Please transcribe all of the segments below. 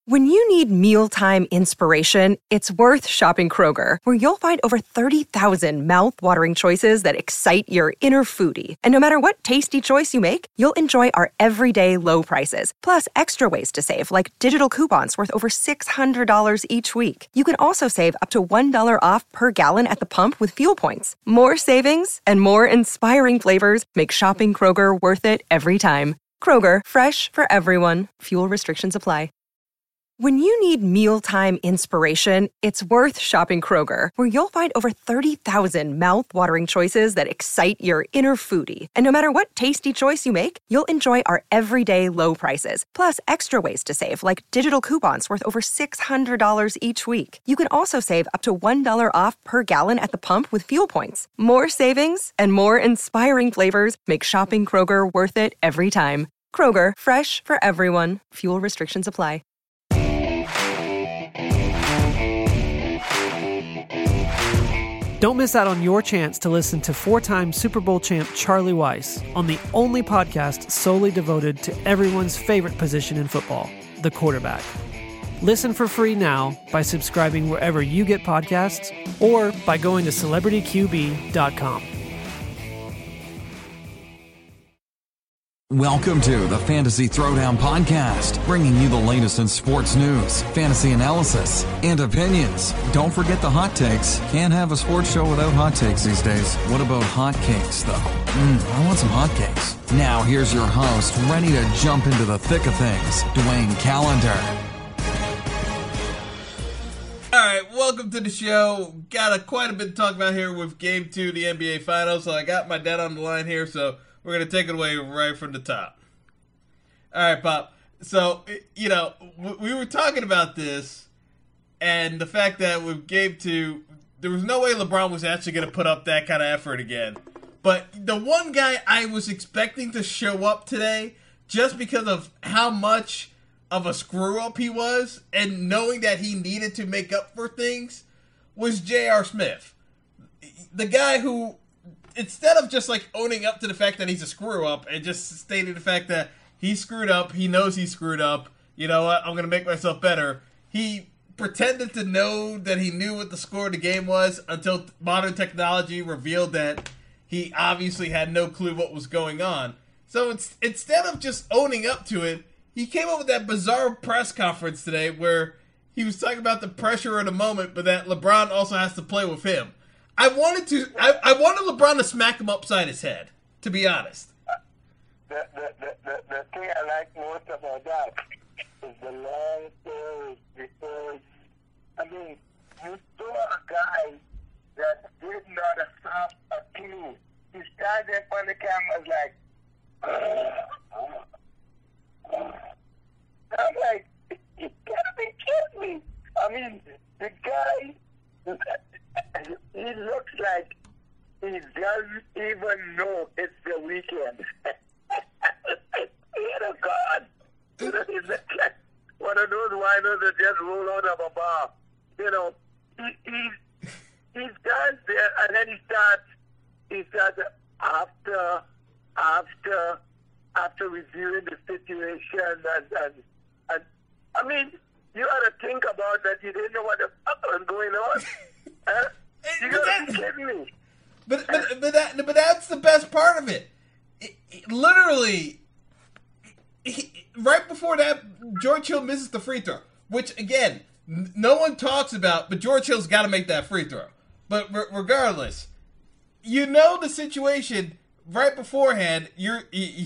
When you need mealtime inspiration, it's worth shopping Kroger, where you'll find over 30,000 mouth-watering choices that excite your inner foodie. And no matter what tasty choice you make, you'll enjoy our everyday low prices, plus extra ways to save, like digital coupons worth over $600 each week. You can also save up to $1 off per gallon at the pump with fuel points. More savings and more inspiring flavors make shopping Kroger worth it every time. Kroger, fresh for everyone. Fuel restrictions apply. When you need mealtime inspiration, it's worth shopping Kroger, where you'll find over 30,000 mouth-watering choices that excite your inner foodie. And no matter what tasty choice you make, you'll enjoy our everyday low prices, plus extra ways to save, like digital coupons worth over $600 each week. You can also save up to $1 off per gallon at the pump with fuel points. More savings and more inspiring flavors make shopping Kroger worth it every time. Kroger, fresh for everyone. Fuel restrictions apply. Don't miss out on your chance to listen to four-time Super Bowl champ Charlie Weiss on the only podcast solely devoted to everyone's favorite position in football, the quarterback. Listen for free now by subscribing wherever you get podcasts or by going to CelebrityQB.com. Welcome to the Fantasy Throwdown Podcast, bringing you the latest in sports news, fantasy analysis, and opinions. Don't forget the hot takes. Can't have a sports show without hot takes these days. What about hot cakes, though? I want some hot cakes. Now, here's your host, ready to jump into the thick of things, Dwayne Callender. All right, welcome to the show. Got quite a bit to talk about here with Game 2 of the NBA Finals, so I got my dad on the line here, so we're going to take it away right from the top. All right, Pop. So, you know, we were talking about this and the fact that with Game 2, there was no way LeBron was actually going to put up that kind of effort again. But the one guy I was expecting to show up today, just because of how much of a screw-up he was and knowing that he needed to make up for things, was J.R. Smith. The guy who, instead of just like owning up to the fact that he's a screw up and just stating the fact that he screwed up, he knows he screwed up, you know what, I'm going to make myself better, he pretended to know that he knew what the score of the game was until modern technology revealed that he obviously had no clue what was going on. So instead of just owning up to it, he came up with that bizarre press conference today where he was talking about the pressure of the moment, but that LeBron also has to play with him. I wanted LeBron to smack him upside his head, to be honest. The thing I like most about that is the long stories, because, I mean, you saw a guy that did not have a clue. He standing in front of the camera like, I'm like, you gotta be kidding me. I mean, the guy, he looks like he doesn't even know it's the weekend. Oh, God. He looks like one of those winos that just roll out of a bar. You know, he stands there and then he starts after reviewing the situation and I mean, you ought to think about that. You didn't know what the fuck was going on. Huh? You gotta be kidding me. But that's the best part of it. Literally, right before that, George Hill misses the free throw, which again, no one talks about. But George Hill's got to make that free throw. But regardless, you know the situation right beforehand. You're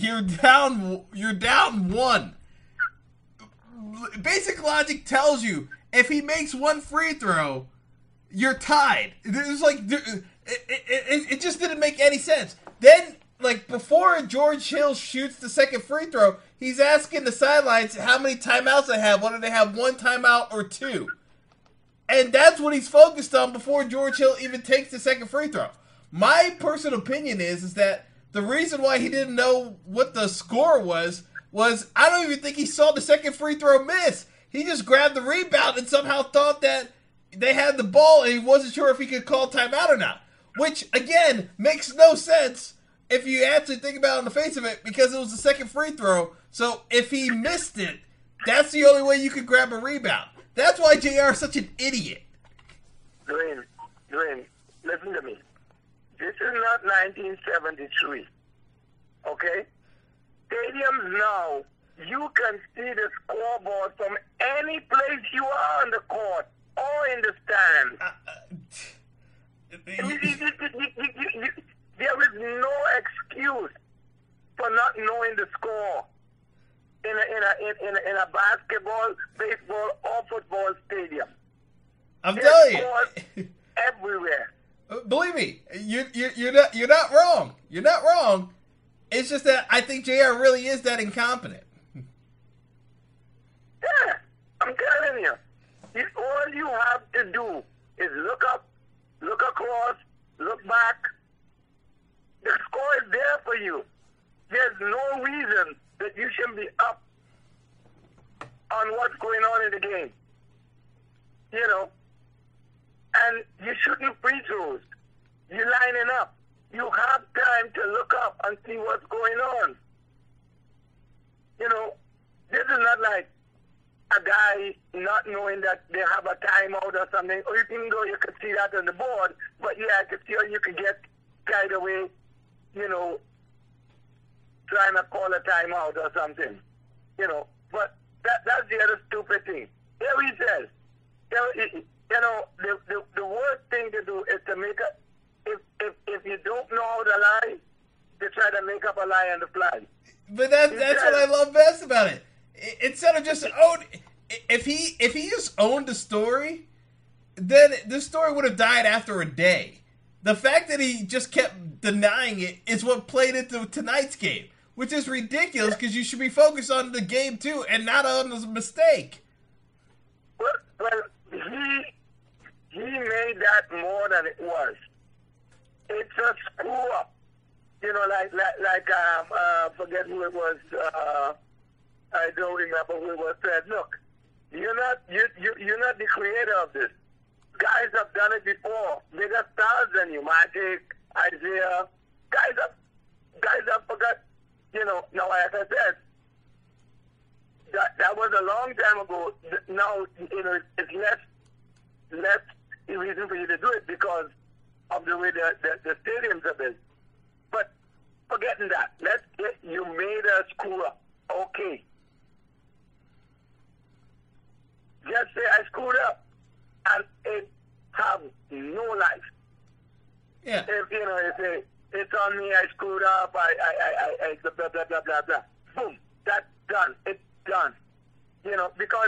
down one. Basic logic tells you if he makes one free throw, you're tied. There's like it just didn't make any sense. Then, like before George Hill shoots the second free throw, he's asking the sidelines how many timeouts they have. Whether they have one timeout or two, and that's what he's focused on before George Hill even takes the second free throw. My personal opinion is that the reason why he didn't know what the score was I don't even think he saw the second free throw miss. He just grabbed the rebound and somehow thought that they had the ball and he wasn't sure if he could call timeout or not. Which, again, makes no sense if you actually think about it on the face of it, because it was the second free throw. So if he missed it, That's the only way you could grab a rebound. That's why JR is such an idiot. Dwayne, listen to me. This is not 1973. Okay? Stadiums now, you can see the scoreboard from any place you are on the court or in the stands. There is no excuse for not knowing the score in a basketball, baseball, or football stadium. I'm telling you, everywhere. Believe me, you're not wrong. You're not wrong. It's just that I think JR really is that incompetent. Yeah, I'm telling you. All you have to do is look up, look across, look back. The score is there for you. There's no reason that you shouldn't be up on what's going on in the game. You know, and you shooting free throws. You're lining up. You have time to look up and see what's going on. You know, this is not like a guy not knowing that they have a timeout or something, or even though you could see that on the board, but yeah, I could see how you could get carried away, you know, trying to call a timeout or something. You know, but that's the other stupid thing. Here he says, you know, the worst thing to do is to make a, if you don't know how to lie, to try to make up a lie on the fly. But that's what I love best about it. Instead of just if he just owned the story, then the story would have died after a day. The fact that he just kept denying it is what played into tonight's game, which is ridiculous because you should be focused on the game too and not on the mistake. Well, he made that more than it was. It's a screw up. You know, like forget who it was. I don't remember who it was. Said, look, you're not the creator of this. Guys have done it before. Bigger stars than you, Magic, Isaiah. Guys have forgot. You know, now like I said, that was a long time ago. Now, you know, it's less reason for you to do it because of the way the stadiums are built. But forgetting that, you made a screw up. Okay. Just say I screwed up, and it have no life. Yeah. If you know, if it's on me, I screwed up. I blah blah blah blah blah. Boom. That's done. It's done. You know, because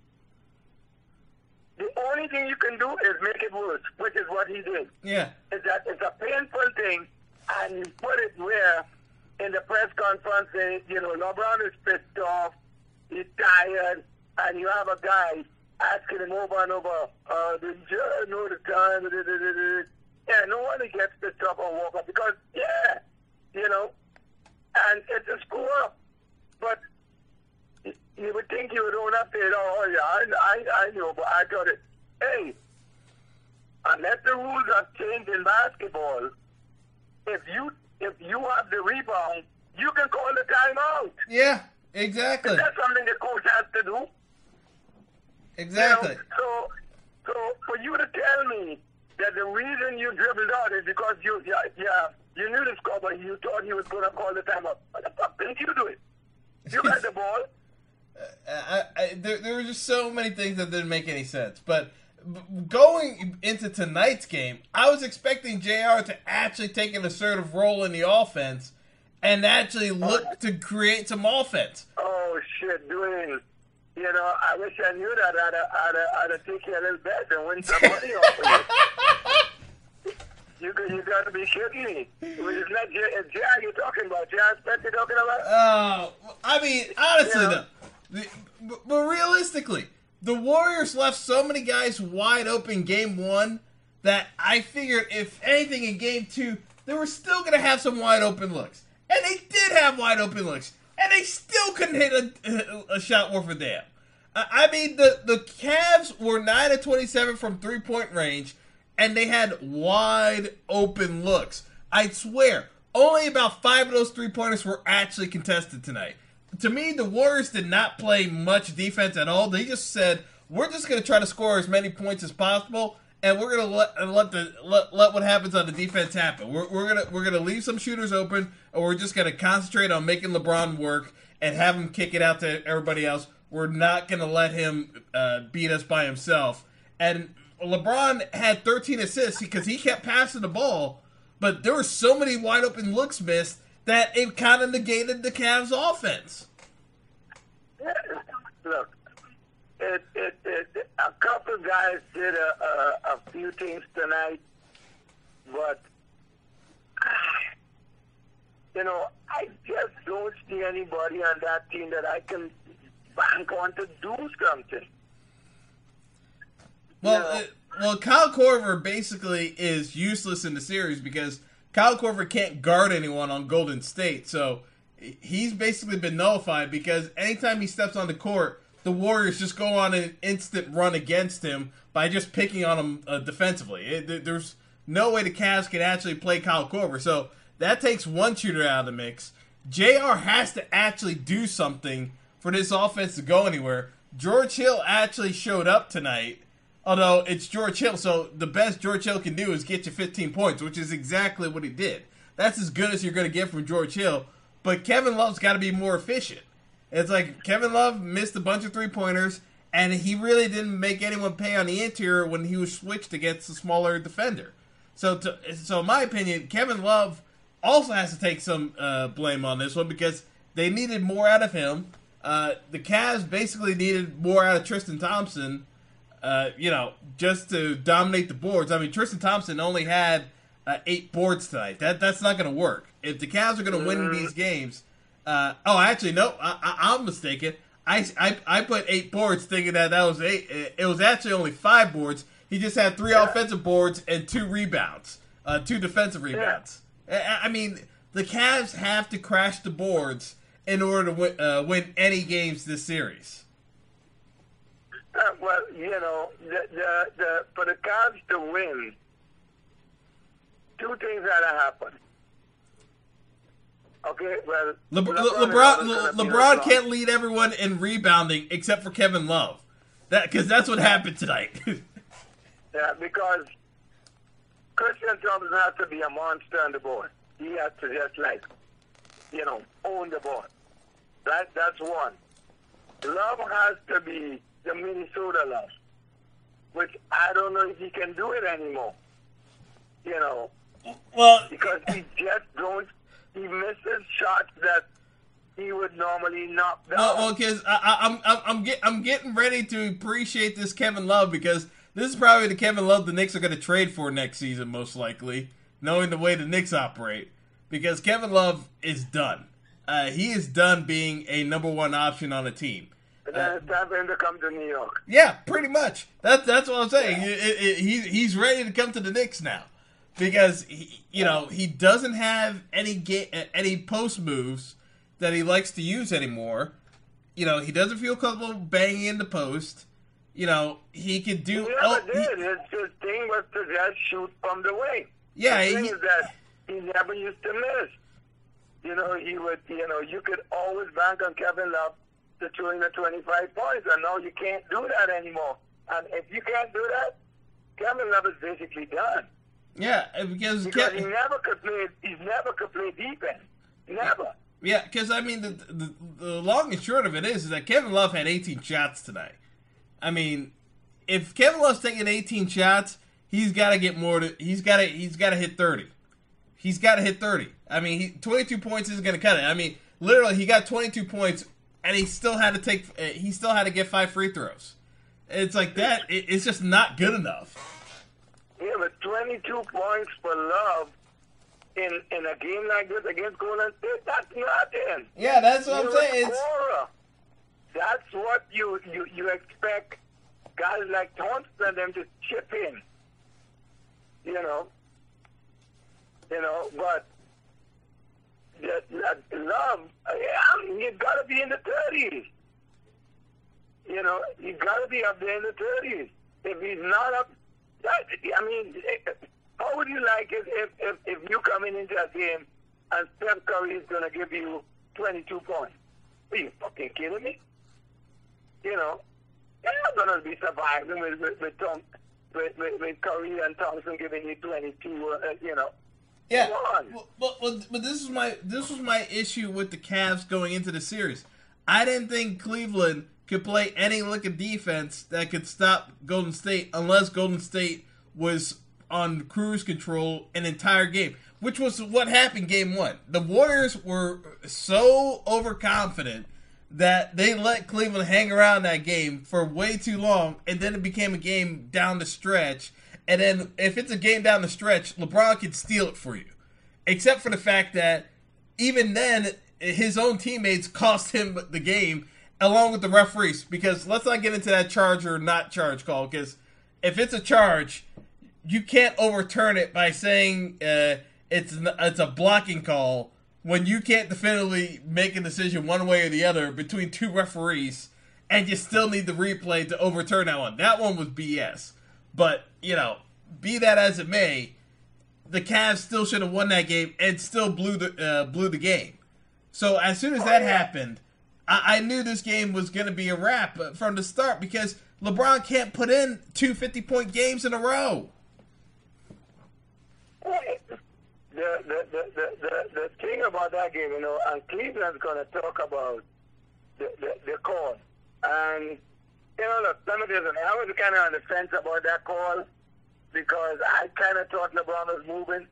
the only thing you can do is make it worse, which is what he did. Yeah. It's a painful thing, and you put it where in the press conference, you know, LeBron is pissed off, he's tired, and you have a guy asking him over and over, did you know the time? Yeah, no one gets pissed off or walk up because, yeah, you know, and it's a screw up. But you would think you would own up to it. Oh, yeah, I know, but I got it. Hey, unless the rules have changed in basketball, if you have the rebound, you can call the timeout. Yeah, exactly. That's something the coach has to do. Exactly. You know, so for you to tell me that the reason you dribbled out is because you knew the score, but you thought he was going to call the timeout. What the fuck didn't you do it? You got the ball. There were just so many things that didn't make any sense. But going into tonight's game, I was expecting JR to actually take an assertive role in the offense and actually look to create some offense. Oh, shit, Dwayne. You know, I wish I knew that. I'd have taken you a little bet and win some money off of you. You got to be kidding me. It's not J.R. you're talking about. J.R. Spencer talking about? Oh, I mean, honestly, though. But realistically, the Warriors left so many guys wide open game one that I figured if anything in game two, they were still going to have some wide open looks. And they did have wide open looks. And they still couldn't hit a shot worth a damn. I mean, the Cavs were 9 of 27 from three-point range, and they had wide open looks. I swear, only about 5 of those three-pointers were actually contested tonight. to me, the Warriors did not play much defense at all. They just said, we're just going to try to score as many points as possible, and we're going to let what happens on the defense happen. We're gonna leave some shooters open, and we're just going to concentrate on making LeBron work and have him kick it out to everybody else. We're not going to let him beat us by himself. And LeBron had 13 assists because he kept passing the ball, but there were so many wide open looks missed that it kind of negated the Cavs' offense. Look, a couple guys did a few things tonight, but I just don't see anybody on that team that I can bank on to do something. Well, Kyle Korver basically is useless in the series because Kyle Korver can't guard anyone on Golden State, so he's basically been nullified because anytime he steps on the court, the Warriors just go on an instant run against him by just picking on him defensively. There's no way the Cavs can actually play Kyle Korver, so that takes one shooter out of the mix. JR has to actually do something for this offense to go anywhere. George Hill actually showed up tonight, although it's George Hill, so the best George Hill can do is get you 15 points, which is exactly what he did. That's as good as you're going to get from George Hill, but Kevin Love's got to be more efficient. It's like Kevin Love missed a bunch of three-pointers, and he really didn't make anyone pay on the interior when he was switched against a smaller defender. So in my opinion, Kevin Love also has to take some blame on this one because they needed more out of him. The Cavs basically needed more out of Tristan Thompson, just to dominate the boards. I mean, Tristan Thompson only had 8 boards tonight. That's not going to work. If the Cavs are going to win these games, I'm mistaken. I put 8 boards thinking that was 8. It was actually only 5 boards. He just had 3 offensive boards and 2 rebounds, 2 defensive rebounds. I mean, the Cavs have to crash the boards in order to win any games this series. Well, for the Cavs to win, 2 things gotta happen. Okay, well, LeBron can't lead everyone in rebounding except for Kevin Love. Because that's what happened tonight. Yeah, because Tristan Thompson has to be a monster on the board. He has to just own the board. That's one. Love has to be the Minnesota Love, which I don't know if he can do it anymore. Because he misses shots that he would normally knock down. Well, because I'm getting ready to appreciate this Kevin Love because this is probably the Kevin Love the Knicks are going to trade for next season, most likely, knowing the way the Knicks operate. Because Kevin Love is done. He is done being a number 1 option on a team. And then it's time for him to come to New York. Yeah, pretty much. That's what I'm saying. He's ready to come to the Knicks now. Because, he doesn't have any post moves that he likes to use anymore. He doesn't feel comfortable banging in the post. He could do... He never did. His thing was to just shoot from the wing. Yeah. The thing is that he never used to miss. He would, you could always bank on Kevin Love to throw in the 25 points, and now you can't do that anymore. And if you can't do that, Kevin Love is basically done. Yeah, because he never could play defense. Never. Yeah, because I mean the long and short of it is that Kevin Love had 18 shots tonight. I mean, if Kevin Love's taking 18 shots, he's got to get more. He's got to hit 30. He's got to hit 30. I mean, 22 points isn't going to cut it. I mean, literally, he got 22 points, and he still had to get 5 free throws. It's like that. It's just not good enough. Yeah, but 22 points for Love in a game like this against Golden State, that's nothing. Yeah, that's what I'm saying. That's what you expect guys like Thompson and them to chip in. But Love, you've got to be in the 30s. You've got to be up there in the 30s. If he's not up, I mean, how would you like it if you coming into a game and Steph Curry is going to give you 22 points? Are you fucking kidding me? You know, they're not going to be surviving with Curry and Thompson giving you 22, you know. Yeah, but this was my issue with the Cavs going into the series. I didn't think Cleveland could play any lick of defense that could stop Golden State unless Golden State was on cruise control an entire game, which was what happened game one. The Warriors were so overconfident that they let Cleveland hang around that game for way too long, and then it became a game down the stretch. And then if it's a game down the stretch, LeBron can steal it for you. Except for the fact that even then, his own teammates cost him the game along with the referees. Because let's not get into that charge or not charge call. Because if it's a charge, you can't overturn it by saying it's a blocking call when you can't definitively make a decision one way or the other between two referees, and you still need the replay to overturn that one. That one was BS. But, you know, be that as it may, the Cavs still should have won that game and still blew the game. So as soon as that happened, I knew this game was going to be a wrap from the start because LeBron can't put in two 50-point games in a row. The thing about that game, you know, and Cleveland's going to talk about the call. And, you know, look, let me tell you, I was kind of on the fence about that call because I kind of thought LeBron was moving.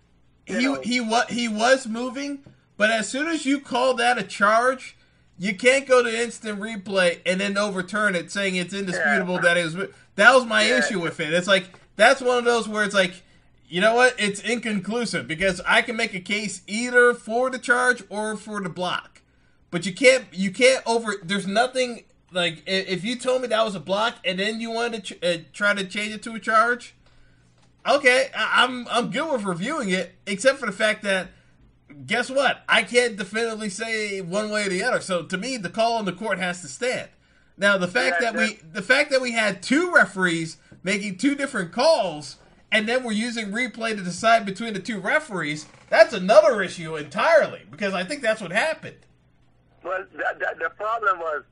He was moving, but as soon as you call that a charge, you can't go to instant replay and then overturn it saying it's indisputable that it was. That was my issue with it. It's like, that's one of those where it's like, you know what? It's inconclusive because I can make a case either for the charge or for the block. But you can't there's nothing, like, if you told me that was a block and then you wanted to try to change it to a charge, okay, I'm good with reviewing it, except for the fact that, guess what? I can't definitively say one way or the other. So to me, the call on the court has to stand. Now, the fact that we had two referees making two different calls, and then we're using replay to decide between the two referees, that's another issue entirely, because I think that's what happened. Well, the problem was,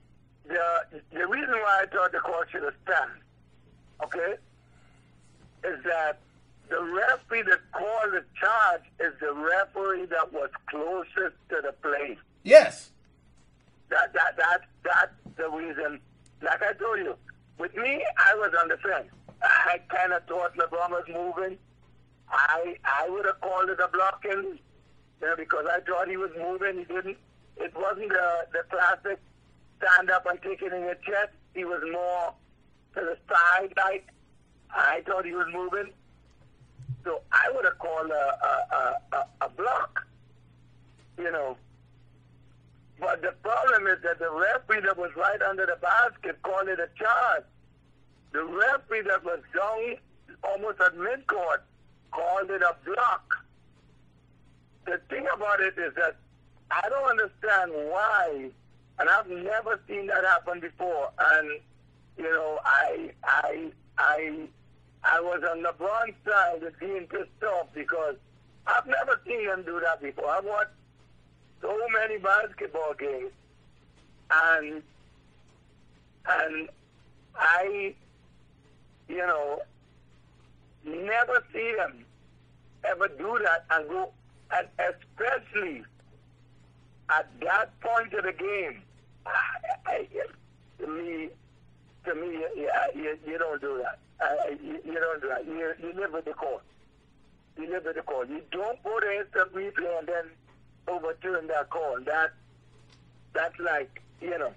the reason why I thought the court should have stand, okay, is that the referee that called the charge is the referee that was closest to the play. Yes. That's the reason. Like I told you, with me, I was on the fence. I kind of thought LeBron was moving. I would have called it a blocking, you know, because I thought he was moving. He didn't. It wasn't the classic stand up and take it in your chest. He was more to the side, like I thought he was moving. So I would have called a block, you know. But the problem is that the referee that was right under the basket called it a charge. The referee that was down almost at midcourt called it a block. The thing about it is that I don't understand why, and I've never seen that happen before. And, you know, I was on LeBron's side with being pissed off because I've never seen him do that before. I've watched so many basketball games, and I, you know, never see him ever do that and go, and especially at that point of the game. To me, you don't do that. You don't do that. You live with the call. You live with the call. You don't go to instant replay and then overturn that call. That's like, you know.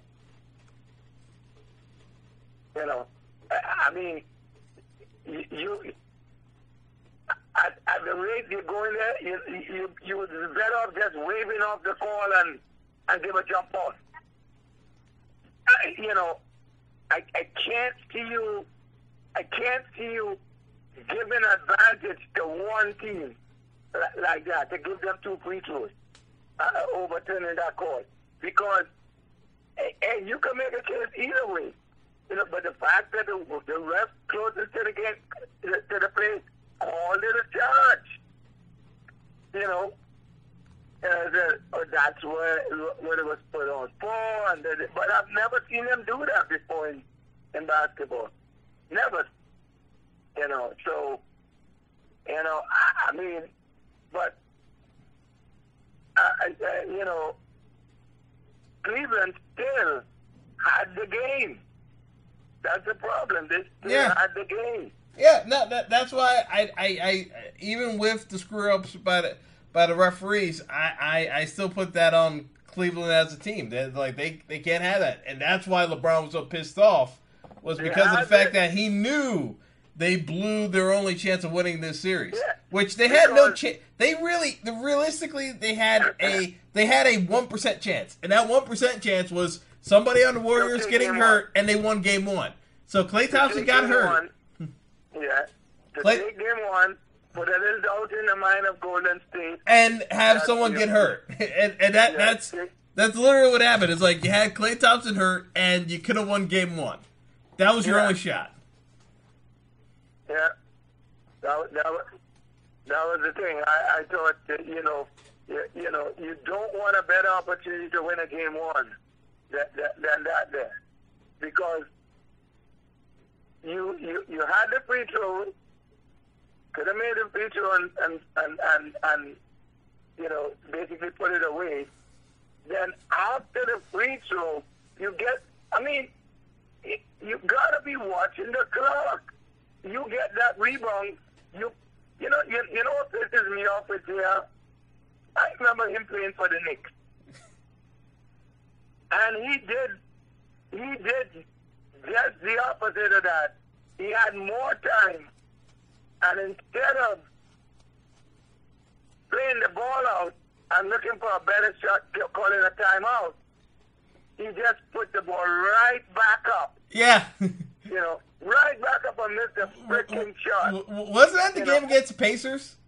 I mean, you at the rate you're going there, you would be better off just waving off the call and give a jump ball. You know, I can't see you giving advantage to one team like that, to give them two free throws, overturning that call, because and you can make a case either way. You know, but the fact that the ref closest to the game, to the play, called it a charge. You know, That's where it was put on for. But I've never seen them do that before in basketball. Never. So, I mean, but, Cleveland still had the game. That's the problem. They still had the game. Yeah, no, that's why I even with the screw ups by the referees, I still put that on Cleveland as a team. They can't have that, and that's why LeBron was so pissed off, was because of the fact that he knew they blew their only chance of winning this series, which they had no chance. Realistically, they had a 1% chance, and that 1% chance was somebody on the Warriors getting hurt, and they won game one. So Klay Thompson got hurt. Take game one, put a little doubt in the mind of Golden State, and have someone get hurt, and that's literally what happened. It's like you had Klay Thompson hurt, and you could have won game one. That was your only shot. Yeah, that was the thing. I thought that you don't want a better opportunity to win a game one than that there, because you had the free throw, could have made the free throw and basically put it away. Then after the free throw, you gotta be watching the clock. You get that rebound. You know what pisses me off with here? I remember him playing for the Knicks, and he did just the opposite of that. He had more time, and instead of playing the ball out and looking for a better shot, calling a timeout, he just put the ball right back up. Yeah. Right back up and missed a freaking shot. Wasn't that the game against the Pacers?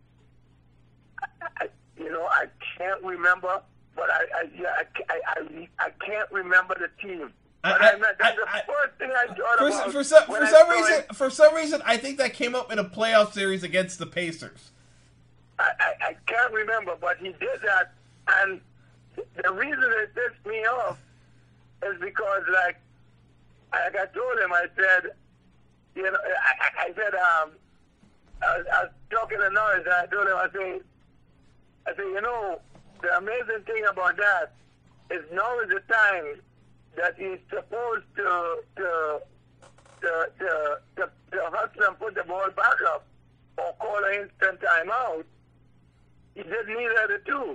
I can't remember, but I can't remember the team. But that's the first thing I thought about. For some reason, I think that came up in a playoff series against the Pacers. I can't remember, but he did that, and the reason it pissed me off is because, like I told him, I said, I was talking to Norris, and I told him, I said, the amazing thing about that is now is the time that he's supposed to hustle and put the ball back up or call an instant timeout. He did neither of the two.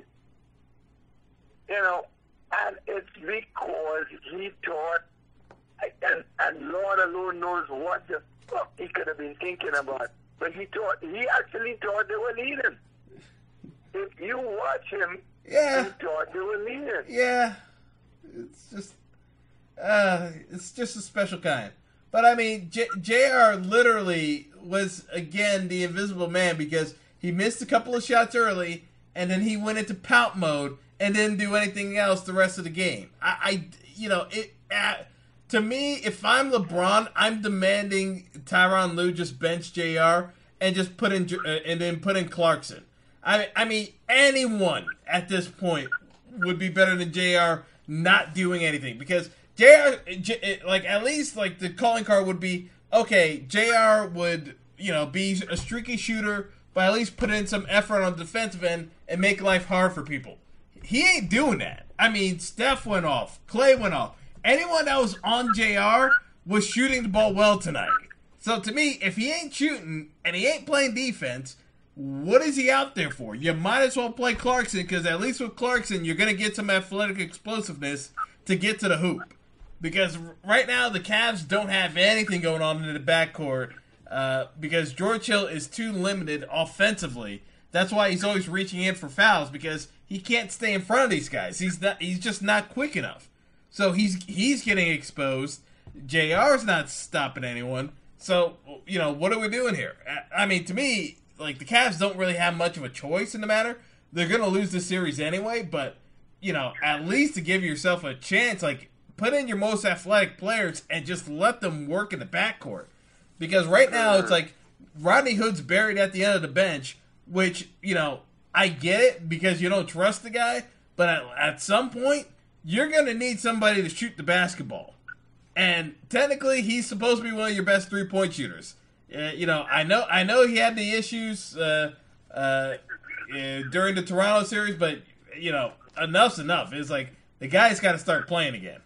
And it's because he thought, and Lord alone knows what the fuck he could have been thinking about. But he actually thought they were leading. If you watch him, he thought they were leading. Yeah. It's just a special kind. But I mean, JR literally was, again, the invisible man, because he missed a couple of shots early, and then he went into pout mode and didn't do anything else the rest of the game. To me, if I'm LeBron, I'm demanding Tyronn Lue just bench JR and just put in Clarkson. I mean, anyone at this point would be better than JR not doing anything, because JR, at least the calling card would be, okay, JR would, be a streaky shooter, but at least put in some effort on the defensive end and make life hard for people. He ain't doing that. I mean, Steph went off. Klay went off. Anyone that was on JR was shooting the ball well tonight. So to me, if he ain't shooting and he ain't playing defense, what is he out there for? You might as well play Clarkson, because at least with Clarkson, you're going to get some athletic explosiveness to get to the hoop. Because right now, the Cavs don't have anything going on in the backcourt, because George Hill is too limited offensively. That's why he's always reaching in for fouls, because he can't stay in front of these guys. He's just not quick enough. So he's getting exposed. JR's not stopping anyone. So, what are we doing here? I mean, to me, the Cavs don't really have much of a choice in the matter. They're going to lose this series anyway, but, at least to give yourself a chance, put in your most athletic players and just let them work in the backcourt. Because right now, it's Rodney Hood's buried at the end of the bench, which, I get it because you don't trust the guy, but at some point, you're going to need somebody to shoot the basketball. And technically, he's supposed to be one of your best three-point shooters. I know he had the issues during the Toronto series, but enough's enough. It's like the guy's got to start playing again.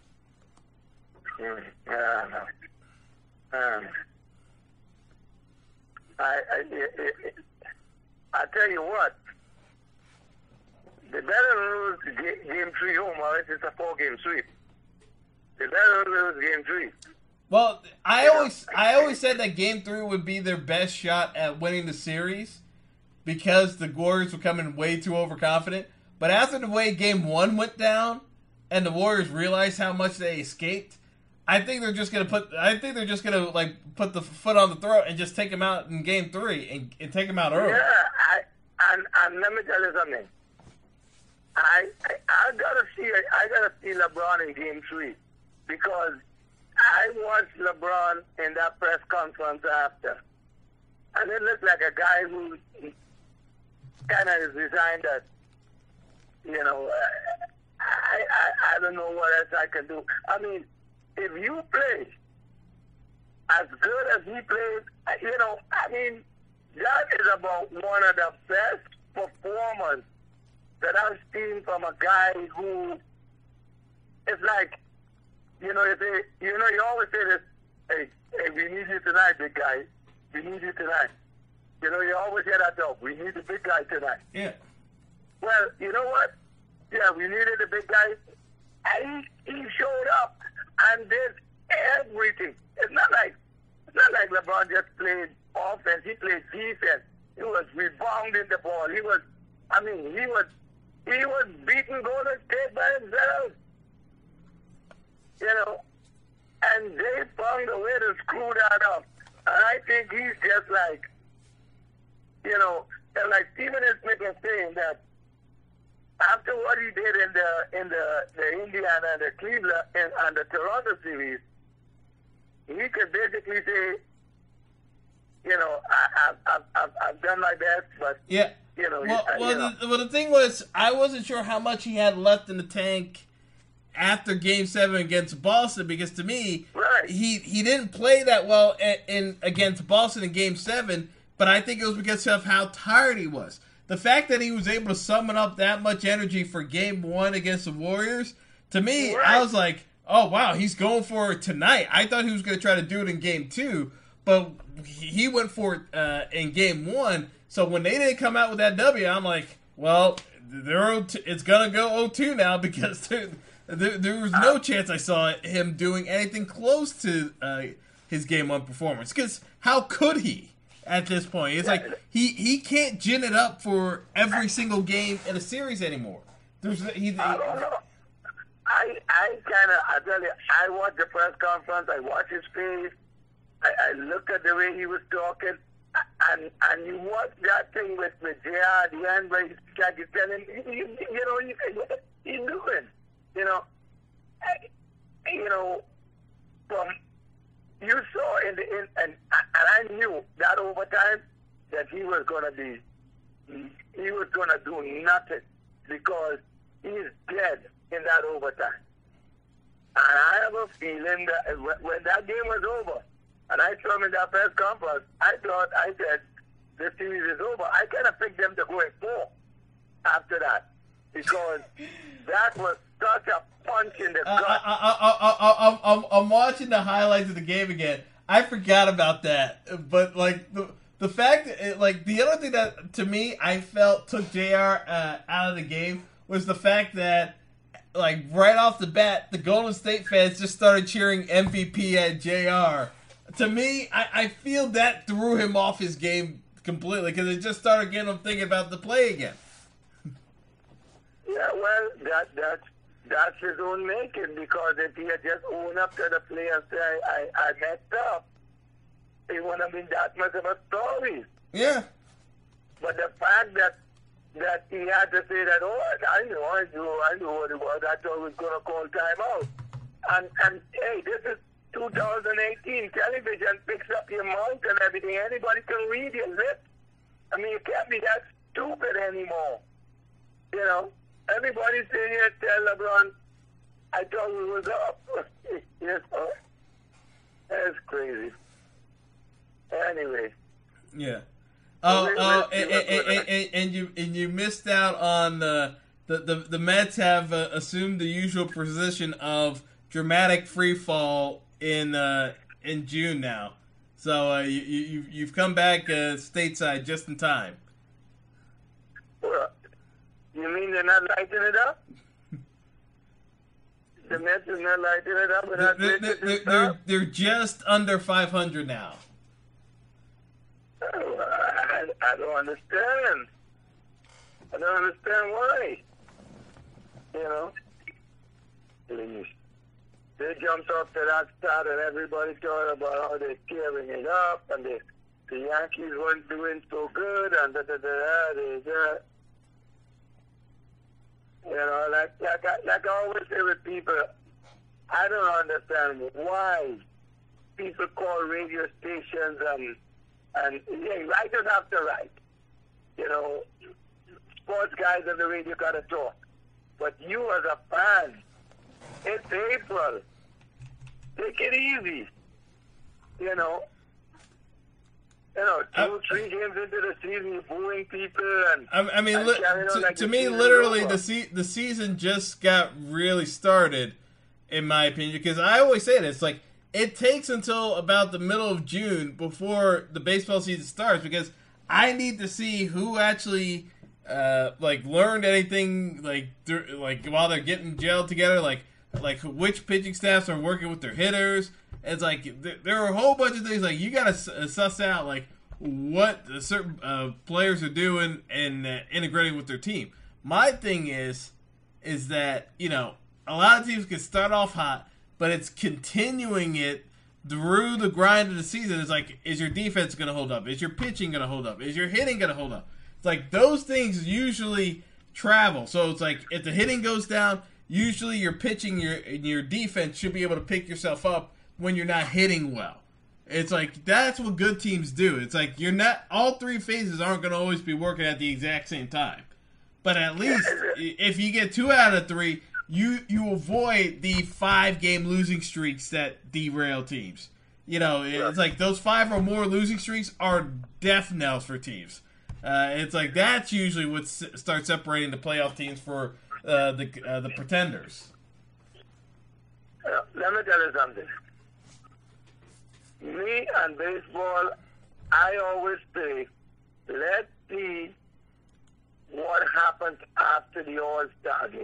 I tell you what, they better lose game 3 home, or it's a 4-game sweep. They better lose game 3. Well, I always said that game 3 would be their best shot at winning the series because the Warriors were coming way too overconfident. But after the way game 1 went down and the Warriors realized how much they escaped, I think they're just gonna put the foot on the throat and just take them out in game 3 and take them out early. Yeah, and let me tell you something. I gotta see LeBron in game 3 because I watched LeBron in that press conference after, and it looked like a guy who kind of is resigned that, I don't know what else I can do. I mean, if you play as good as he played, that is about one of the best performers that I've seen from a guy who is like, you always say this, hey, we need you tonight, big guy. We need you tonight. You always hear that talk. We need the big guy tonight. Yeah. Well, you know what? Yeah, we needed the big guy. And he showed up and did everything. It's not like LeBron just played offense. He played defense. He was rebounding the ball. He was beating Golden State by himself. And they found a way to screw that up. And I think he's just like, like Stephen A. Smith was saying that after what he did in the Indiana and the Cleveland and the Toronto series, he could basically say, I've done my best, but yeah. The thing was, I wasn't sure how much he had left in the tank after Game 7 against Boston, because to me, right, he didn't play that well against Boston in Game 7, but I think it was because of how tired he was. The fact that he was able to summon up that much energy for Game 1 against the Warriors, to me, right, I was like, oh, wow, he's going for it tonight. I thought he was going to try to do it in Game 2, but he went for it in Game 1. So when they didn't come out with that W, I'm like, well, it's going to go 0-2 now because there was no chance I saw him doing anything close to his Game 1 performance. Because how could he at this point? It's like he can't gin it up for every single game in a series anymore. I don't know. I tell you, I watched the press conference. I watched his face. I looked at the way he was talking. And you watch that thing with JR at the end where he's telling him, what he's doing. From you saw and I knew that over time that he was gonna do nothing because he's dead in that overtime. And I have a feeling that when that game was over, and I saw him in that press conference, I said, this series is over. I kind of picked them to go in 4 after that because that was such a punch in the gut. I'm watching the highlights of the game again. I forgot about that. But, the fact, the other thing that, to me, I felt took JR out of the game was the fact that, right off the bat, the Golden State fans just started cheering MVP at JR. To me, I feel that threw him off his game completely because it just started getting him thinking about the play again. Yeah, well, that's his own making because if he had just owned up to the play and said, I messed up, it wouldn't have been that much of a story. Yeah. But the fact that he had to say that, I knew what it was. I thought he was going to call timeout. And hey, this is 2018. Television picks up your mouth and everything. Anybody can read your lips. I mean, you can't be stupid anymore. You know, everybody's saying here, tell LeBron, I thought we was up. You know, that's crazy. Anyway. Yeah. And you missed out on the Mets have assumed the usual position of dramatic free fall in June now. So you've come back stateside just in time. Well, you mean they're not lighting it up? The Mets are not lighting it up? They're just under 500 now. I don't understand. I don't understand why. You know? They jumped off to that start and everybody talking about how they're tearing it up and the Yankees weren't doing so good and da-da-da-da. You know, like I always say with people, I don't understand why people call radio stations and yeah, writers have to write. You know, sports guys on the radio got to talk. But you as a fan, it's April. Take it easy. You know, 2-3 games into the season, you're booing people and I mean, to me, literally, the season just got really started, in my opinion, because I always say this, like, it takes until about the middle of June before the baseball season starts, because I need to see who actually learned anything like while they're getting gelled together, like which pitching staffs are working with their hitters. It's like there are a whole bunch of things like you got to suss out like what certain players are doing and integrating with their team. My thing is that, you know, a lot of teams can start off hot, but it's continuing it through the grind of the season. It's like, is your defense going to hold up? Is your pitching going to hold up? Is your hitting going to hold up? It's like those things usually travel. So it's like if the hitting goes down, usually your pitching, your defense should be able to pick yourself up when you're not hitting well. It's like that's what good teams do. It's like you're not, all three phases aren't going to always be working at the exact same time. But at least if you get 2 out of 3, you avoid the 5-game losing streaks that derail teams. You know, it's like those 5 or more losing streaks are death knells for teams. It's like that's usually what starts separating the playoff teams for the pretenders. Let me tell you something. Me and baseball, I always say, let's see what happens after the All-Star game.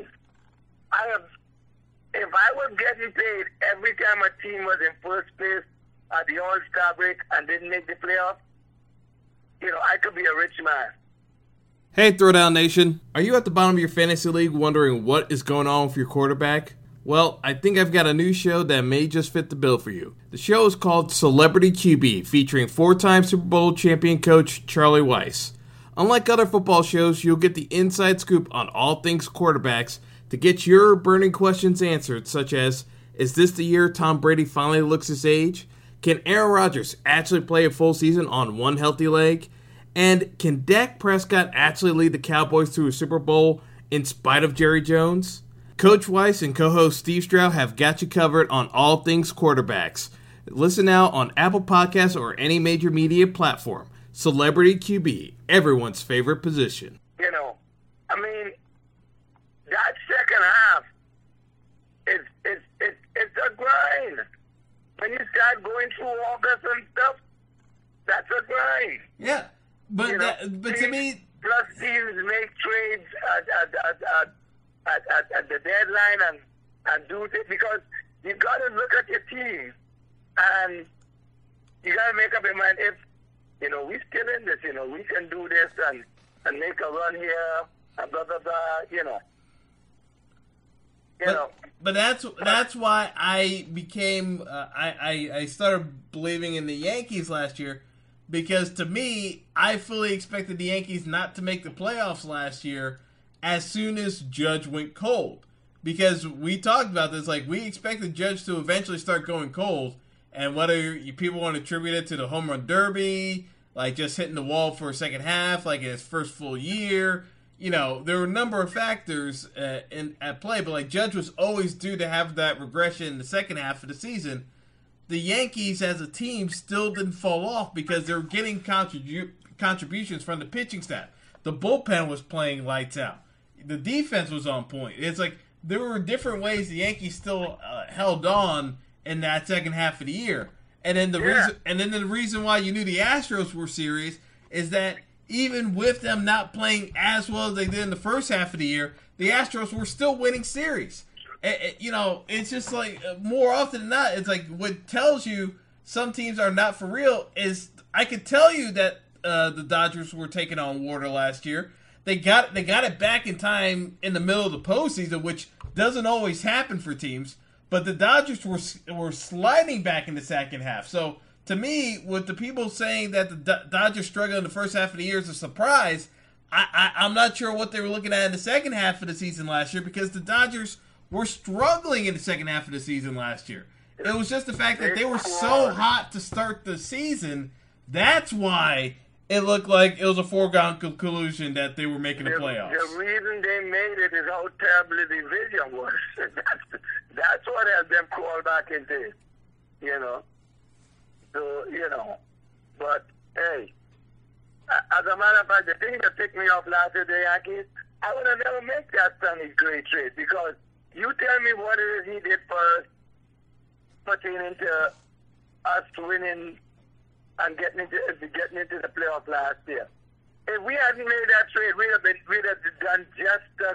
If I was getting paid every time a team was in first place at the All-Star break and didn't make the playoffs, you know, I could be a rich man. Hey, Throwdown Nation. Are you at the bottom of your fantasy league wondering what is going on with your quarterback? Well, I think I've got a new show that may just fit the bill for you. The show is called Celebrity QB, featuring 4-time Super Bowl champion coach Charlie Weis. Unlike other football shows, you'll get the inside scoop on all things quarterbacks to get your burning questions answered, such as, is this the year Tom Brady finally looks his age? Can Aaron Rodgers actually play a full season on one healthy leg? And can Dak Prescott actually lead the Cowboys to a Super Bowl in spite of Jerry Jones? Coach Weis and co-host Steve Stroud have got you covered on all things quarterbacks. Listen now on Apple Podcasts or any major media platform. Celebrity QB, everyone's favorite position. You know, I mean, that second half, it's a grind. When you start going through August and stuff, that's a grind. Yeah, but you know, to me, plus teams make trades at the deadline and do it because you got to look at your team and you got to make up your mind if, you know, we're still in this, you know, we can do this and make a run here and blah, blah, blah, you know. But that's why I became I started believing in the Yankees last year, because to me I fully expected the Yankees not to make the playoffs last year as soon as Judge went cold, because we talked about this, like we expected Judge to eventually start going cold, and whether people want to attribute it to the home run derby like just hitting the wall for a second half, like in his first full year. You know, there were a number of factors at play, but like Judge was always due to have that regression in the second half of the season. The Yankees as a team still didn't fall off because they were getting contributions from the pitching staff. The bullpen was playing lights out. The defense was on point. It's like there were different ways the Yankees still held on in that second half of the year. And then the reason why you knew the Astros were serious is that even with them not playing as well as they did in the first half of the year, the Astros were still winning series. You know, it's just like more often than not, it's like what tells you some teams are not for real is I could tell you that the Dodgers were taking on water last year. They got it back in time in the middle of the postseason, which doesn't always happen for teams. But the Dodgers were sliding back in the second half. So to me, with the people saying that the Dodgers struggled in the first half of the year is a surprise, I'm not sure what they were looking at in the second half of the season last year because the Dodgers were struggling in the second half of the season last year. It was just the fact that they were so hot to start the season. That's why it looked like it was a foregone conclusion that they were making the playoffs. The reason they made it is how terrible the division was. That's what helped them crawl back into it, you know. So, you know, but, hey, as a matter of fact, the thing that ticked me off last year, the Yankees, I would have never made that Sonny Gray trade because you tell me what it is he did for us, pertaining to us winning and getting into the playoff last year. If we hadn't made that trade, we'd have done just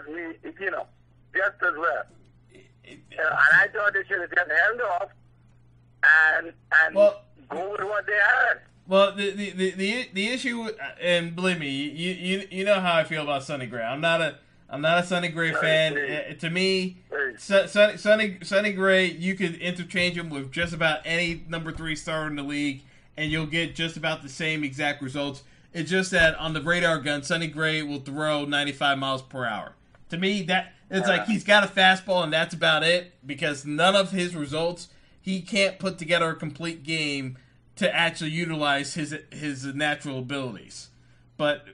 as well. And I thought they should have just held off and go with what they had. Well, the issue, and believe me, you know how I feel about Sonny Gray. I'm not a Sonny Gray fan. To me, Sonny Gray, you could interchange him with just about any number 3 star in the league, and you'll get just about the same exact results. It's just that on the radar gun, Sonny Gray will throw 95 miles per hour. To me, that it's like he's got a fastball, and that's about it, because none of his results, he can't put together a complete game to actually utilize his natural abilities. But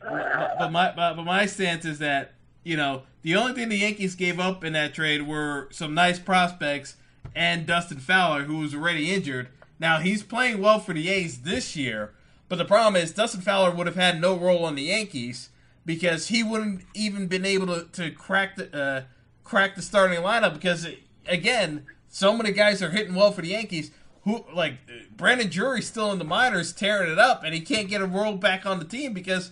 my stance is that, you know, the only thing the Yankees gave up in that trade were some nice prospects and Dustin Fowler, who was already injured. Now, he's playing well for the A's this year, but the problem is Dustin Fowler would have had no role on the Yankees because he wouldn't even been able to crack the starting lineup because, again, so many guys are hitting well for the Yankees. Who, like, Brandon Drury's still in the minors tearing it up, and he can't get a role back on the team because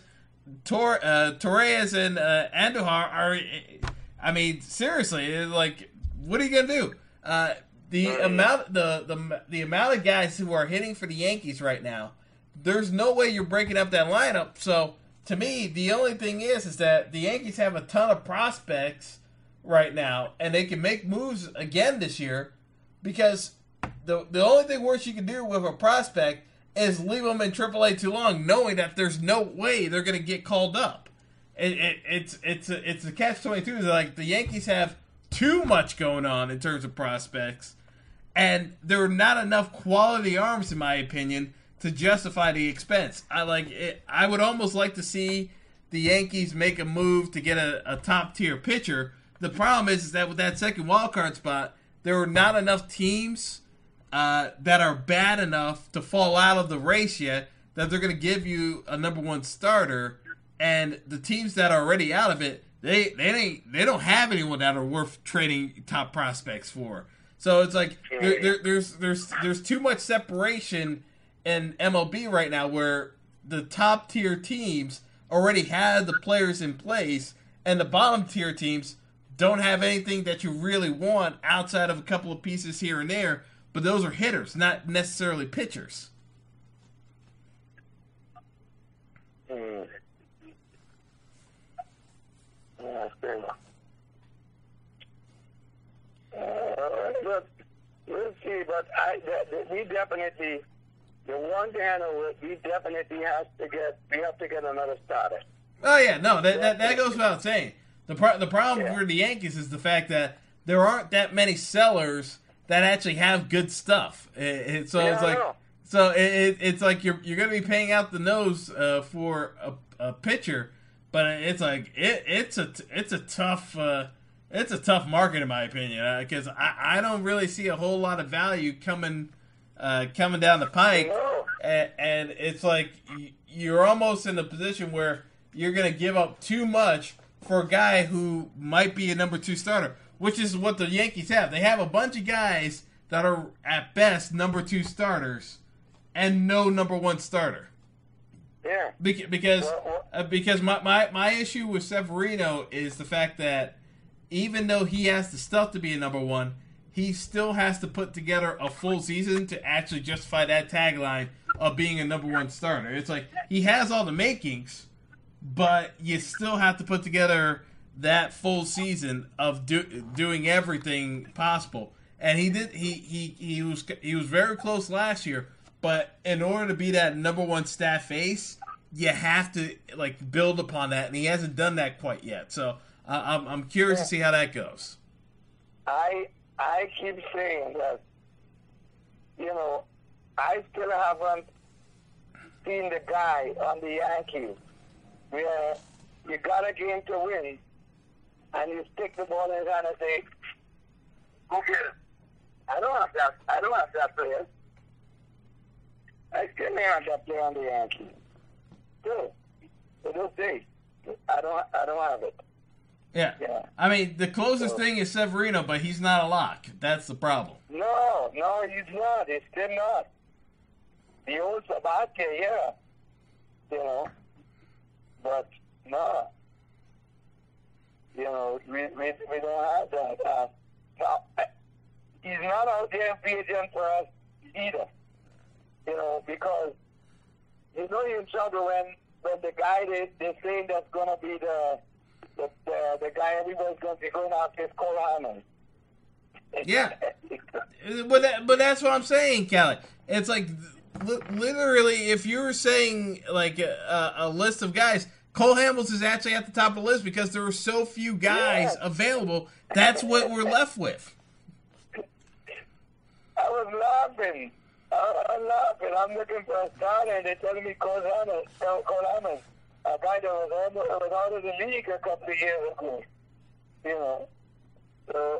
Torres and Andujar are, I mean, seriously, like, what are you gonna do? The amount of guys who are hitting for the Yankees right now, there's no way you're breaking up that lineup. So to me, the only thing is that the Yankees have a ton of prospects right now, and they can make moves again this year because the only thing worse you can do with a prospect is leave them in AAA too long, knowing that there's no way they're going to get called up. It's a catch-22. Like, the Yankees have too much going on in terms of prospects, and there are not enough quality arms, in my opinion, to justify the expense. I would almost like to see the Yankees make a move to get a top-tier pitcher. The problem is that with that second wildcard spot, there are not enough teams that are bad enough to fall out of the race yet that they're going to give you a number 1 starter, and the teams that are already out of it, they don't have anyone that are worth trading top prospects for. So it's like there's too much separation in MLB right now where the top tier teams already have the players in place, and the bottom tier teams don't have anything that you really want outside of a couple of pieces here and there. But those are hitters, not necessarily pitchers. We'll see, but we definitely, the one thing I know, we definitely have to get another starter. Oh yeah, no, that goes without saying. The problem for the Yankees is the fact that there aren't that many sellers that actually have good stuff. It's like So it's like you're going to be paying out the nose for a pitcher, but it's like it's a tough market in my opinion, because I don't really see a whole lot of value coming down the pike, and it's like you're almost in a position where you're going to give up too much for a guy who might be a number 2 starter, which is what the Yankees have. They have a bunch of guys that are at best number 2 starters and no number 1 starter. Yeah. Because my issue with Severino is the fact that even though he has the stuff to be a number 1, he still has to put together a full season to actually justify that tagline of being a number 1 starter. It's like he has all the makings, but you still have to put together that full season of doing everything possible. And he did. He was very close last year. But in order to be that number 1 staff ace, you have to like build upon that, and he hasn't done that quite yet. So I'm curious to see how that goes. I keep saying that, I still haven't seen the guy on the Yankees where you got a game to win, and you stick the ball in his hand and say, "Go get it." I don't have that player. I still have that player on the Yankees. Still, to this day, I don't have it. Yeah. I mean, the closest thing is Severino, but he's not a lock. That's the problem. No, he's not. He's still not. The old Sabathia, yeah. But no. We don't have that. Now, he's not out there agent for us either. Because he's not in trouble when the guy they're saying that's going to be the guy everybody's going to be going after is Cole Hamels. Yeah. but that's what I'm saying, Callie. It's like literally if you were saying like a list of guys, Cole Hamels is actually at the top of the list because there were so few guys available. That's what we're left with. I was laughing. I'm looking for a starter, and they're telling me Cole Hamels, a guy that was out of the league a couple of years ago. So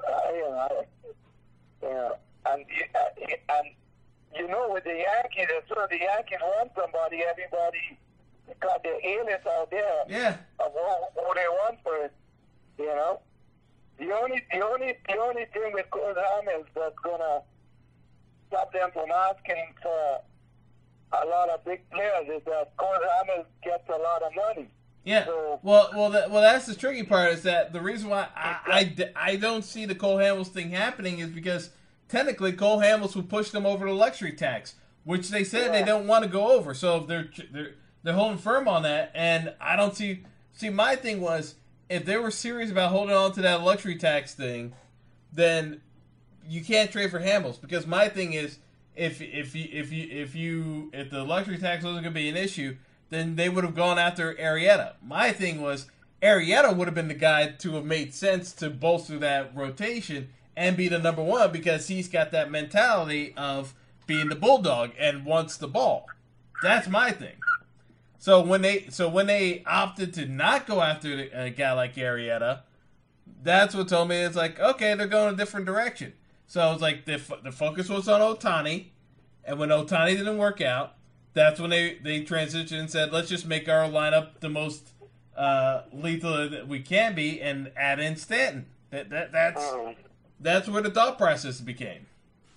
and with the Yankees, the Yankees want somebody. Everybody got their alias out there. Yeah. Of who they want for it. The only thing with Cole Hamels that's gonna stop them from asking for a lot of big players is that Cole Hamels gets a lot of money. Yeah. So, well, that's the tricky part. Is that the reason why I don't see the Cole Hamels thing happening is because technically Cole Hamels would push them over the luxury tax, which they said they don't want to go over. So they're holding firm on that, and I don't see. See, my thing was if they were serious about holding on to that luxury tax thing, then you can't trade for Hamels, because my thing is if the luxury tax wasn't going to be an issue, then they would have gone after Arrieta. My thing was Arrieta would have been the guy to have made sense to bolster that rotation and be the number 1 because he's got that mentality of being the bulldog and wants the ball. That's my thing. So when they opted to not go after a guy like Arrieta, that's what told me it's like, okay, they're going a different direction. So it's like the focus was on Ohtani, and when Ohtani didn't work out, that's when they transitioned and said, let's just make our lineup the most lethal that we can be and add in Stanton. That's where the thought process became.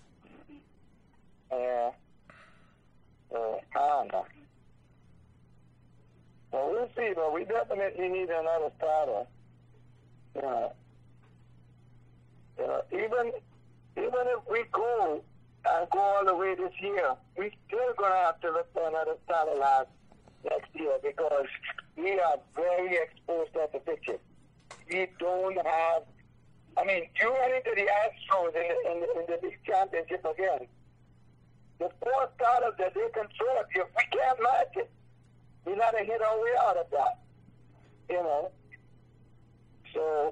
Yeah. I don't know. Well, we'll see, but we definitely need another starter. Even if we go all the way this year, we're still going to have to look for another starter next year because we are very exposed at the pitcher. We don't have. I mean, you run into the Astros in the big championship again. The 4 starters that they control, we can't match it. We got to hit our way out of that. So,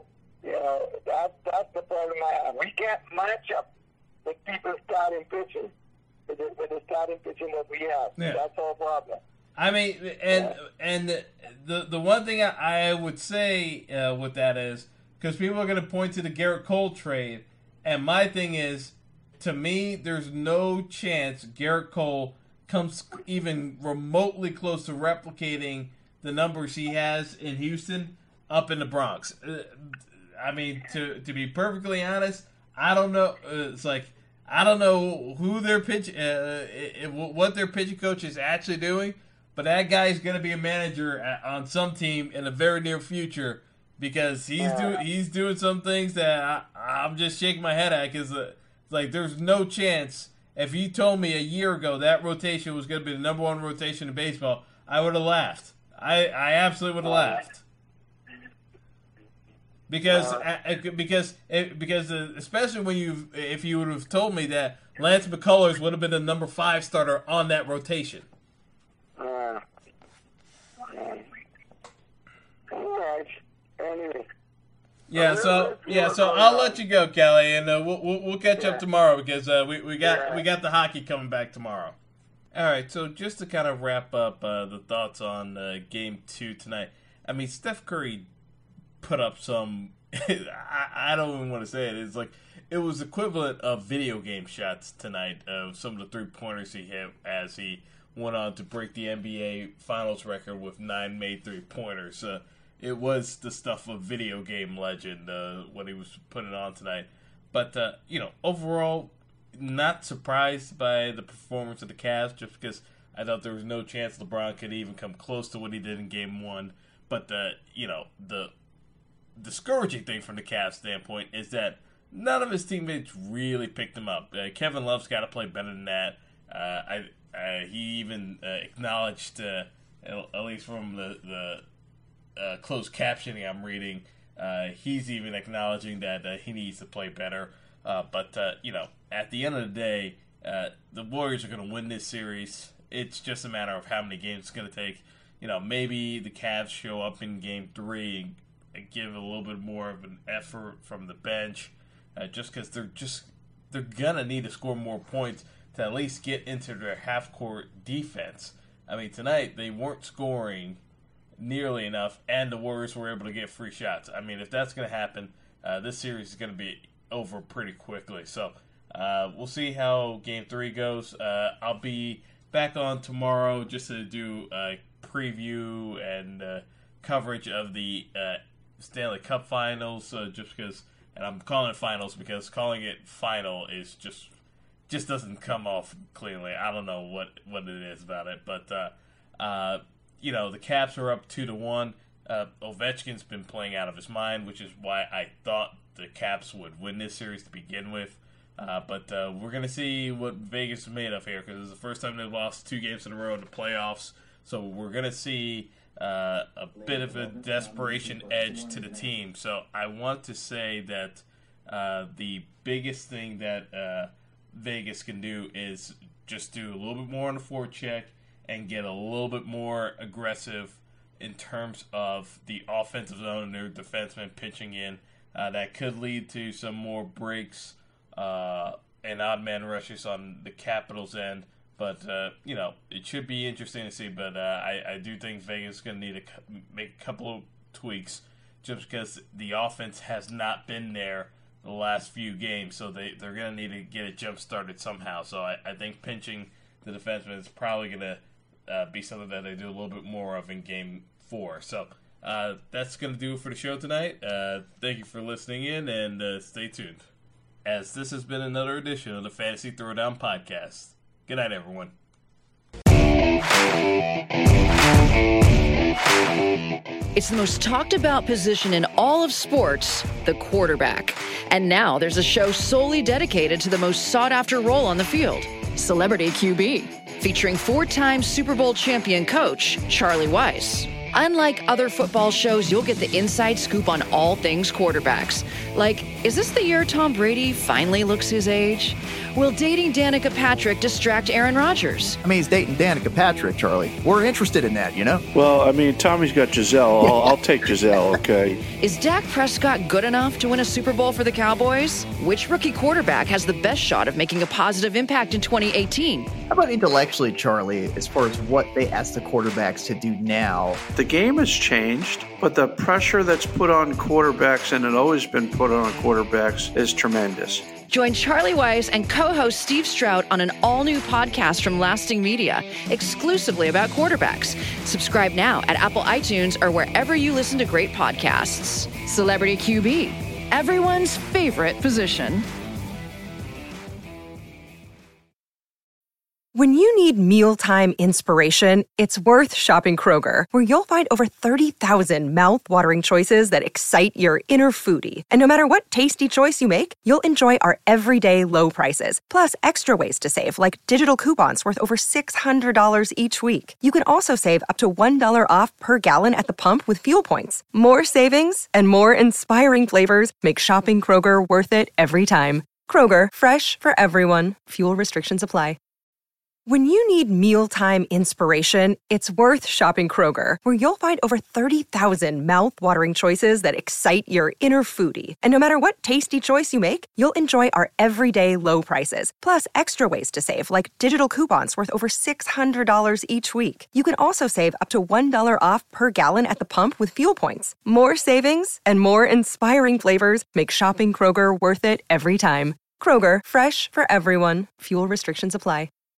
that's the problem I have. We can't match up with people starting pitching. with the starting pitching that we have. Yeah. That's our problem. I mean, and the one thing I would say with that is, because people are going to point to the Garrett Cole trade, and my thing is, to me, there's no chance Garrett Cole comes even remotely close to replicating the numbers he has in Houston up in the Bronx. I mean, to be perfectly honest, I don't know. It's like, I don't know who their what their pitching coach is actually doing, but that guy is going to be a manager on some team in the very near future, because he's doing some things that I'm just shaking my head at, because like, there's no chance. If you told me a year ago that rotation was going to be the number one rotation in baseball, I would have laughed. I absolutely would have laughed. Because especially when if you would have told me that Lance McCullers would have been the number 5 starter on that rotation. All right. Anyway. Yeah, so I'll let you go, Kelly, and we'll catch up tomorrow, because we got the hockey coming back tomorrow. All right, so just to kind of wrap up the thoughts on Game 2 tonight. I mean, Steph Curry put up some. I don't even want to say it. It's like it was equivalent of video game shots tonight of some of the 3-pointers he hit, as he went on to break the NBA Finals record with 9 made 3-pointers. It was the stuff of video game legend when he was putting on tonight. But, overall, not surprised by the performance of the Cavs, just because I thought there was no chance LeBron could even come close to what he did in Game 1. But, the discouraging thing from the Cavs standpoint is that none of his teammates really picked him up. Kevin Love's got to play better than that. He even acknowledged, at least from the closed captioning I'm reading, he's even acknowledging that he needs to play better. But at the end of the day, the Warriors are going to win this series. It's just a matter of how many games it's going to take. Maybe the Cavs show up in Game 3 and give a little bit more of an effort from the bench, just because they're going to need to score more points to at least get into their half-court defense. I mean, tonight they weren't scoring nearly enough, and the Warriors were able to get free shots. I mean, if that's going to happen, this series is going to be over pretty quickly. So we'll see how Game 3 goes. I'll be back on tomorrow just to do a preview and coverage of the Stanley Cup Finals, just because, and I'm calling it finals because calling it final is just doesn't come off cleanly. I don't know what it is about it, but the Caps are up 2-1. Ovechkin's been playing out of his mind, which is why I thought the Caps would win this series to begin with. But we're going to see what Vegas is made of here, because it's the first time they've lost 2 games in a row in the playoffs. So we're going to see a bit of a desperation edge to the team. So I want to say that the biggest thing that Vegas can do is just do a little bit more on the forecheck and get a little bit more aggressive in terms of the offensive zone and their defensemen pitching in. That could lead to some more breaks and odd man rushes on the Capitals' end. But, it should be interesting to see. But I do think Vegas is going to need to make a couple of tweaks, just because the offense has not been there the last few games. So they're going to need to get it jump-started somehow. So I think pinching the defenseman is probably going to be something that they do a little bit more of in Game 4. So that's going to do it for the show tonight. Thank you for listening in, and stay tuned, as this has been another edition of the Fantasy Throwdown Podcast. Good night, everyone. It's the most talked about position in all of sports, the quarterback. And now there's a show solely dedicated to the most sought after role on the field, Celebrity QB, featuring 4-time Super Bowl champion coach Charlie Weis. Unlike other football shows, you'll get the inside scoop on all things quarterbacks. Like, is this the year Tom Brady finally looks his age? Will dating Danica Patrick distract Aaron Rodgers? I mean, he's dating Danica Patrick, Charlie. We're interested in that, you know? Well, I mean, Tommy's got Giselle. I'll take Giselle, okay? Is Dak Prescott good enough to win a Super Bowl for the Cowboys? Which rookie quarterback has the best shot of making a positive impact in 2018? How about intellectually, Charlie, as far as what they ask the quarterbacks to do now? The game has changed, but the pressure that's put on quarterbacks, and it always been put on quarterbacks, is tremendous. Join Charlie Weiss and co-host Steve Strout on an all-new podcast from Lasting Media, exclusively about quarterbacks. Subscribe now at Apple iTunes or wherever you listen to great podcasts. Celebrity QB, everyone's favorite position. When you need mealtime inspiration, it's worth shopping Kroger, where you'll find over 30,000 mouth-watering choices that excite your inner foodie. And no matter what tasty choice you make, you'll enjoy our everyday low prices, plus extra ways to save, like digital coupons worth over $600 each week. You can also save up to $1 off per gallon at the pump with fuel points. More savings and more inspiring flavors make shopping Kroger worth it every time. Kroger, fresh for everyone. Fuel restrictions apply. When you need mealtime inspiration, it's worth shopping Kroger, where you'll find over 30,000 mouth-watering choices that excite your inner foodie. And no matter what tasty choice you make, you'll enjoy our everyday low prices, plus extra ways to save, like digital coupons worth over $600 each week. You can also save up to $1 off per gallon at the pump with fuel points. More savings and more inspiring flavors make shopping Kroger worth it every time. Kroger, fresh for everyone. Fuel restrictions apply.